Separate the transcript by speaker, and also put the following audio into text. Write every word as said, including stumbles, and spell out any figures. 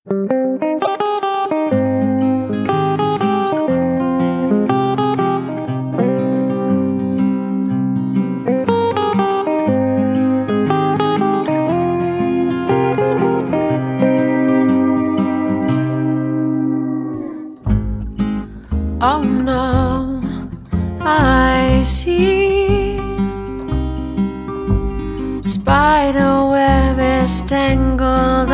Speaker 1: Oh no, I see a spider web is tangled